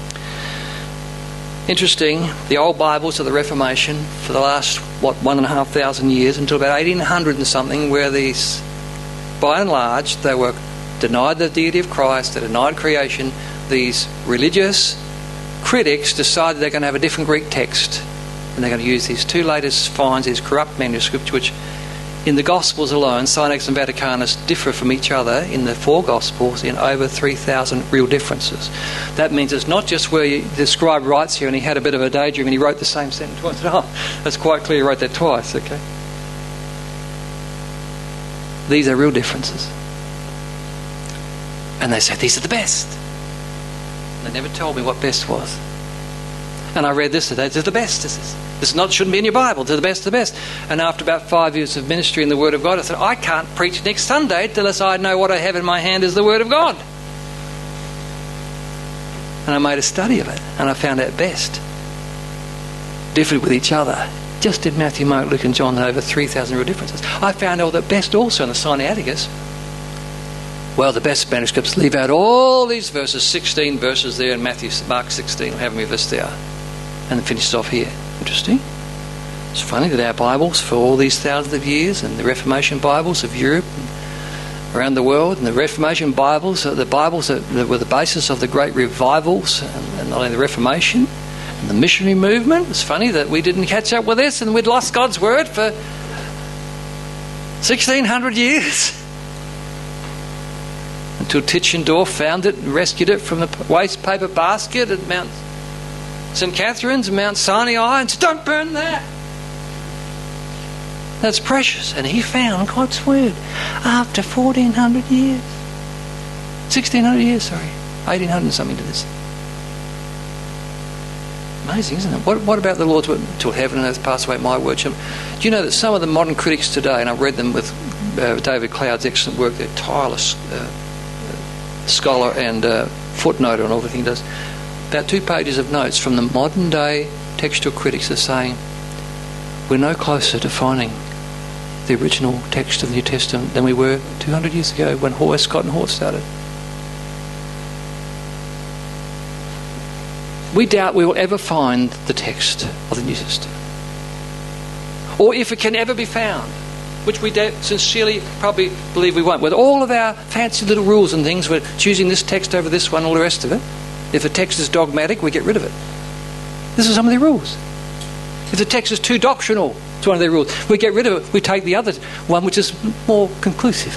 Interesting, the old Bibles of the Reformation for the last, what, one and a half thousand years, until about eighteen hundred and something, where these, by and large, they were denied the deity of Christ, they denied creation. These religious critics decided they're going to have a different Greek text, and they're going to use these two latest finds, these corrupt manuscripts, which in the Gospels alone, Synax and Vaticanus differ from each other in the four Gospels in over three thousand real differences. That means it's not just where you, the scribe writes here and he had a bit of a daydream and he wrote the same sentence twice. Oh, that's quite clear, he wrote that twice, okay? These are real differences. And they said, these are the best. They never told me what best was. And I read this today, this is the best, this is. This not shouldn't be in your Bible. To the best of the best. And after about five years of ministry in the Word of God, I said, I can't preach next Sunday unless I know what I have in my hand is the Word of God. And I made a study of it, and I found out best differed with each other. Just in Matthew, Mark, Luke and John, over three thousand real differences. I found out that best also in the Sinaiticus Well, the best manuscripts leave out all these verses, sixteen verses there in Matthew, Mark sixteen, or however many verses there are, and then finish it off here. Interesting. It's funny that our Bibles for all these thousands of years, and the Reformation Bibles of Europe and around the world, and the Reformation Bibles, the Bibles that, that were the basis of the great revivals, and, and not only the Reformation and the missionary movement. It's funny that we didn't catch up with this, and we'd lost God's Word for sixteen hundred years. Until Tischendorf found it and rescued it from the waste paper basket at Mount Saint Catherine's and Mount Sinai and said, don't burn that. That's precious. And he found God's Word after fourteen hundred years. sixteen hundred years, sorry. eighteen hundred and something to this. Amazing, isn't it? What, what about the Lord's Word? Till heaven and earth pass away, my word shall... Do you know that some of the modern critics today, and I've read them with uh, David Cloud's excellent work, they're tireless uh, scholar and uh, footnoter and everything he does, about two pages of notes from the modern day textual critics are saying we're no closer to finding the original text of the New Testament than we were two hundred years ago when Westcott and Hort started. We doubt we will ever find the text of the New Testament, or if it can ever be found, which we sincerely probably believe we won't. With all of our fancy little rules and things, we're choosing this text over this one, all the rest of it. If a text is dogmatic, we get rid of it. This is some of their rules. If the text is too doctrinal, it's one of their rules. We get rid of it. We take the other one, which is more conclusive.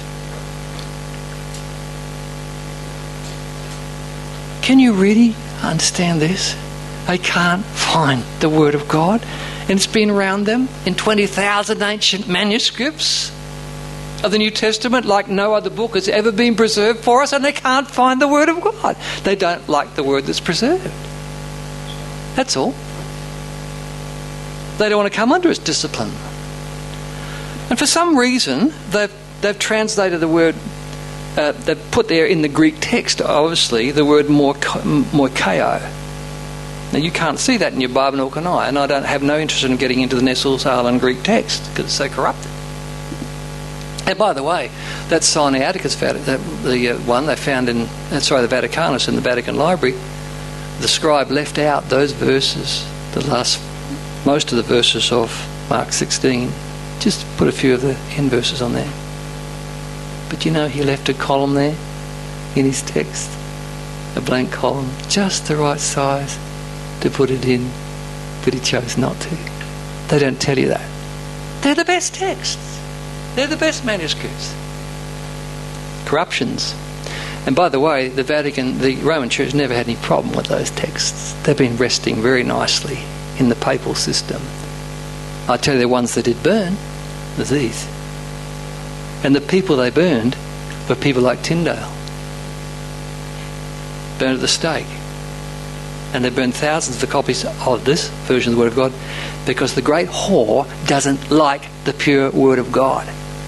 Can you really understand this? They can't find the Word of God. And it's been around them in twenty thousand ancient manuscripts of the New Testament like no other book has ever been preserved for us, and they can't find the Word of God. They don't like the Word that's preserved. That's all. They don't want to come under its discipline. And for some reason, they've, they've translated the word, uh, they've put there in the Greek text, obviously, the word moikeo. Now, you can't see that in your Bible, nor can I, and I don't have no interest in getting into the Nestle-Aland Greek text because it's so corrupted. And by the way, that Sinaiticus, the uh, one they found in, uh, sorry, the Vaticanus in the Vatican Library, the scribe left out those verses, the last, most of the verses of Mark sixteen, just put a few of the end verses on there. But you know, he left a column there in his text, a blank column, just the right size to put it in, but he chose not to. They don't tell you that. They're the best texts. They're the best manuscripts. Corruptions. And by the way, the Vatican, the Roman Church never had any problem with those texts. They've been resting very nicely in the papal system. I tell you, the ones that did burn was these. And the people they burned were people like Tyndale. Burned at the stake. And they burned thousands of copies of this version of the Word of God because the great whore doesn't like the pure Word of God.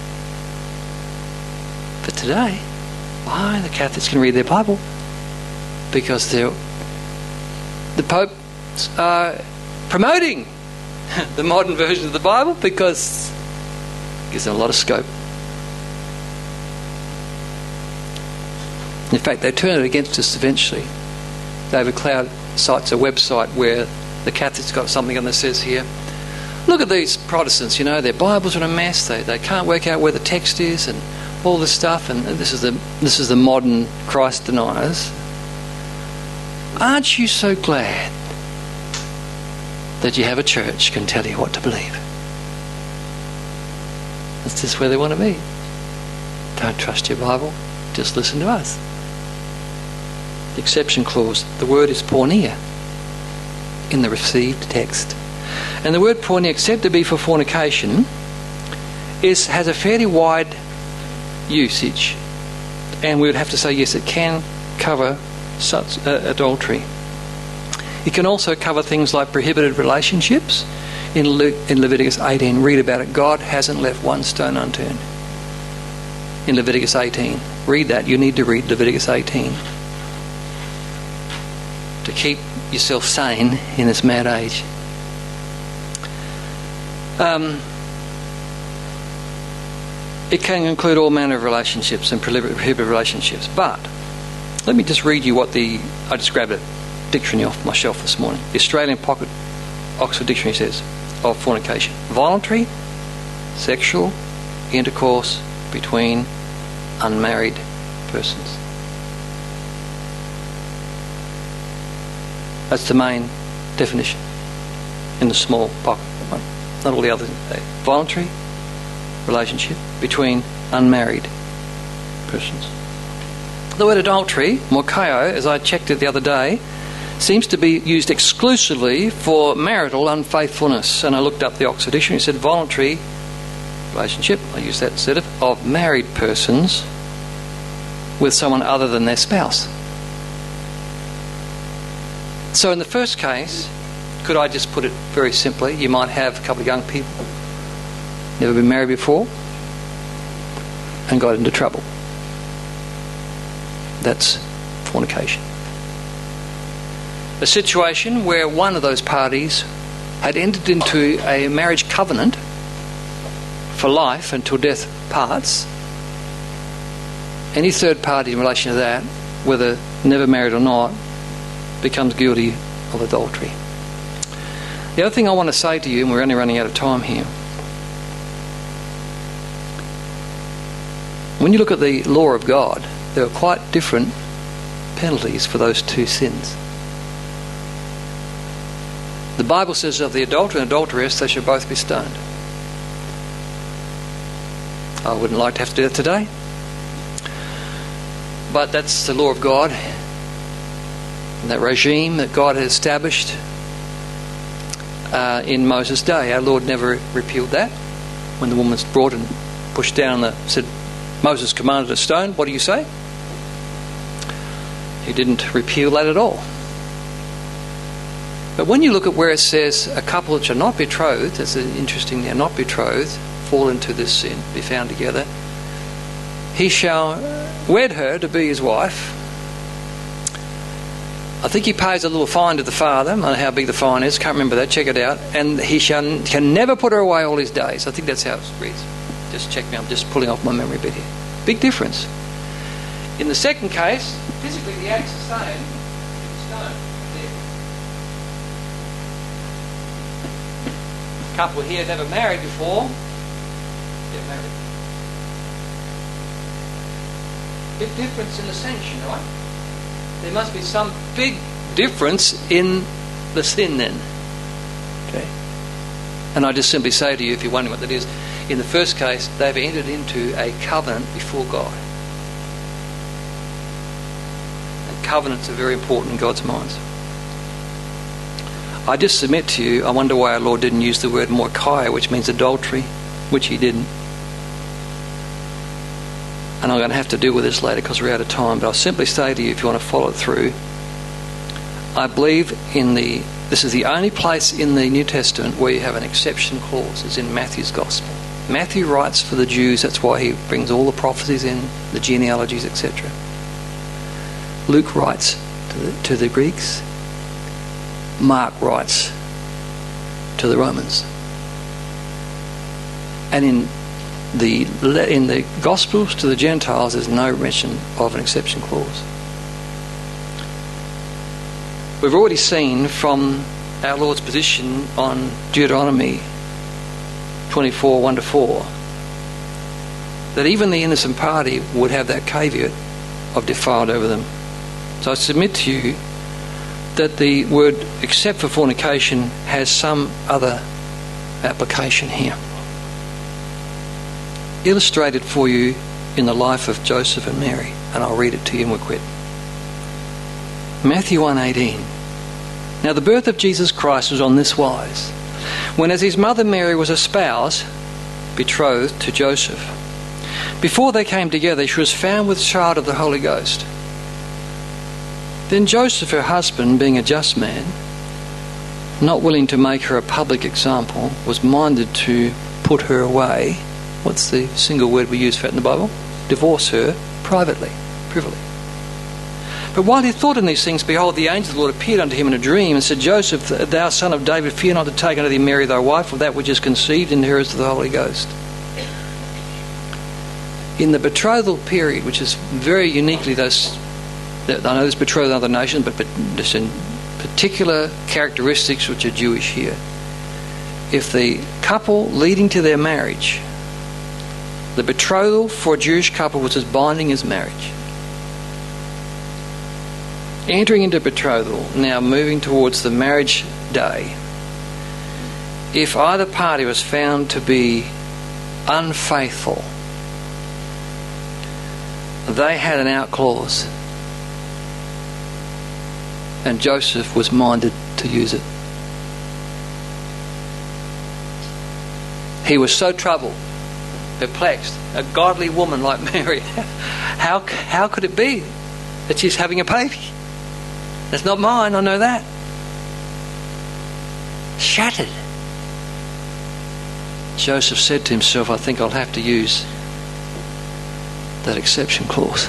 But today, why the Catholics can read their Bible? Because they're, the Pope's uh, promoting the modern version of the Bible because it gives them a lot of scope. In fact, they turn it against us eventually. David Cloud cites a website where the Catholics got something on that says here, look at these Protestants, you know, their Bibles are a mess, they, they can't work out where the text is and all this stuff, and this is the this is the modern Christ deniers. Aren't you so glad that you have a church can tell you what to believe? That's just where they want to be. Don't trust your Bible, just listen to us. The exception clause, the word is porneia in the received text. And the word porneia, except to be for fornication, is has a fairly wide usage. And we would have to say, yes, it can cover such uh, adultery. It can also cover things like prohibited relationships. In, Le- in Leviticus eighteen, read about it. God hasn't left one stone unturned. In Leviticus eighteen. Read that. You need to read Leviticus eighteen. To keep yourself sane in this mad age. Um, It can include all manner of relationships and prohibited relationships. But let me just read you what the... I just grabbed a dictionary off my shelf this morning. The Australian Pocket Oxford Dictionary says of fornication: voluntary sexual intercourse between unmarried persons. That's the main definition in the small pocket one. Not all the others. Voluntary relationship between unmarried persons. The word adultery, morkaio, as I checked it the other day, seems to be used exclusively for marital unfaithfulness. And I looked up the Oxford Dictionary. It said voluntary relationship, I use that instead of, of married persons with someone other than their spouse. So in the first case, could I just put it very simply, you might have a couple of young people, never been married before, and got into trouble. That's fornication. A situation where one of those parties had entered into a marriage covenant for life until death parts. Any third party in relation to that, whether never married or not, becomes guilty of adultery. The other thing I want to say to you, and we're only running out of time here, when you look at the law of God, there are quite different penalties for those two sins. The Bible says of the adulterer and adulteress, they should both be stoned. I wouldn't like to have to do that today, but that's the law of God, and that regime that God had established uh, in Moses' day. Our Lord never repealed that. When the woman was brought and pushed down, the said, Moses commanded a stone. What do you say? He didn't repeal that at all. But when you look at where it says a couple which are not betrothed, it's interesting, they're not betrothed, fall into this sin, be found together, he shall wed her to be his wife. I think he pays a little fine to the father. I don't know how big the fine is, can't remember that, check it out. And he shall can never put her away all his days. I think that's how it reads. Just check me, I'm just pulling off my memory bit here. Big difference. In the second case, physically the act's the same. Stone. Couple here never married before, get married. Big difference in the sanction, right? There must be some big difference in the sin then. Okay. And I just simply say to you, if you're wondering what that is, in the first case, they've entered into a covenant before God. And covenants are very important in God's minds. I just submit to you, I wonder why our Lord didn't use the word morkaio, which means adultery, which he didn't. And I'm going to have to deal with this later because we're out of time, but I'll simply say to you, if you want to follow it through, I believe in the, this is the only place in the New Testament where you have an exception clause, is in Matthew's Gospel. Matthew writes for the Jews, that's why he brings all the prophecies in, the genealogies, et cetera. Luke writes to the, to the Greeks. Mark writes to the Romans. And in the in the Gospels to the Gentiles, there's no mention of an exception clause. We've already seen from our Lord's position on Deuteronomy twenty-four, one to four, that even the innocent party would have that caveat of defiled over them. So I submit to you that the word except for fornication has some other application here. Illustrated for you in the life of Joseph and Mary, and I'll read it to you and we'll quit. Matthew one eighteen. Now the birth of Jesus Christ was on this wise. When as his mother Mary was a spouse, betrothed to Joseph, before they came together, she was found with child of the Holy Ghost. Then Joseph, her husband, being a just man, not willing to make her a public example, was minded to put her away. What's the single word we use for it in the Bible? Divorce her privately, privily. But while he thought on these things, behold, the angel of the Lord appeared unto him in a dream and said, Joseph, thou son of David, fear not to take unto thee Mary thy wife, for that which is conceived in her is of the Holy Ghost. In the betrothal period, which is very uniquely those, I know there's betrothal in other nations, but, but there's in particular characteristics which are Jewish here. If the couple leading to their marriage, the betrothal for a Jewish couple was as binding as marriage. Entering into betrothal, now moving towards the marriage day, if either party was found to be unfaithful, they had an out clause, and Joseph was minded to use it. He was so troubled, perplexed. A godly woman like Mary, how how could it be that she's having a baby? That's not mine, I know that. Shattered. Joseph said to himself, I think I'll have to use that exception clause.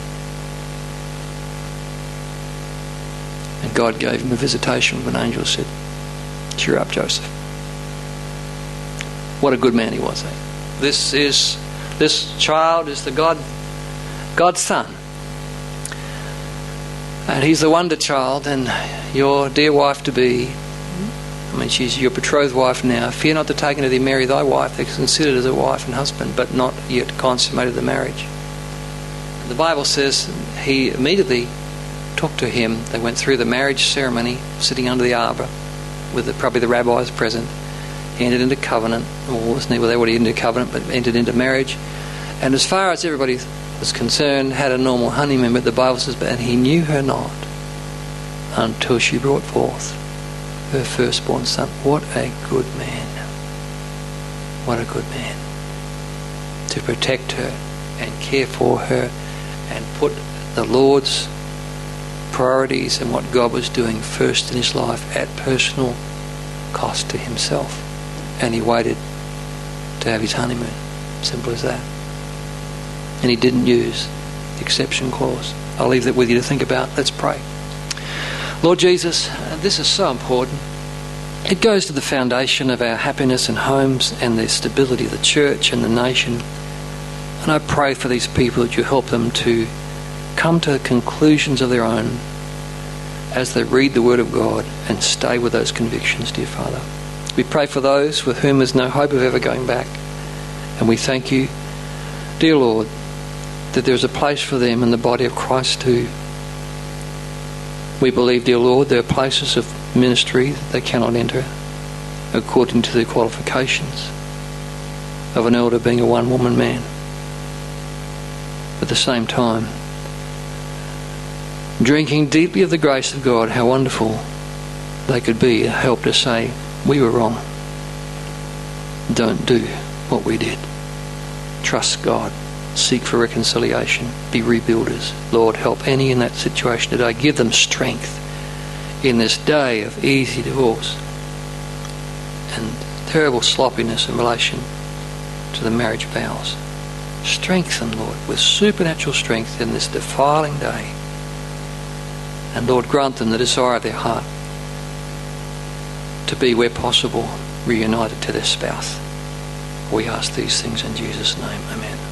And God gave him a visitation when an angel said, cheer up, Joseph. What a good man he was. Eh? This is this child is the God God's son. And he's the wonder child, and your dear wife to be, I mean she's your betrothed wife now. Fear not to take unto thee Mary thy wife, they're considered as a wife and husband, but not yet consummated the marriage. The Bible says he immediately took to him. They went through the marriage ceremony, sitting under the arbor, with the, probably the rabbis present. He entered into covenant, or wasn't he? Well, they were into covenant, but entered into marriage. And as far as everybody was concerned, had a normal honeymoon. But the Bible says, and he knew her not until she brought forth her firstborn son. What a good man! What a good man! To protect her and care for her, and put the Lord's priorities and what God was doing first in his life at personal cost to himself. And he waited to have his honeymoon. Simple as that. And he didn't use the exception clause. I'll leave that with you to think about. Let's pray. Lord Jesus, this is so important. It goes to the foundation of our happiness and homes and the stability of the church and the nation. And I pray for these people that you help them to come to conclusions of their own as they read the Word of God and stay with those convictions, dear Father. We pray for those with whom there's no hope of ever going back. And we thank you, dear Lord, that there's a place for them in the body of Christ too. We believe, dear Lord, there are places of ministry that they cannot enter according to the qualifications of an elder being a one-woman man. At the same time, drinking deeply of the grace of God, how wonderful they could be, help to say, we were wrong. Don't do what we did. Trust God. Seek for reconciliation. Be rebuilders. Lord, help any in that situation today. Give them strength in this day of easy divorce and terrible sloppiness in relation to the marriage vows. Strengthen, Lord, with supernatural strength in this defiling day. And Lord, grant them the desire of their heart to be, where possible, reunited to their spouse. We ask these things in Jesus' name. Amen.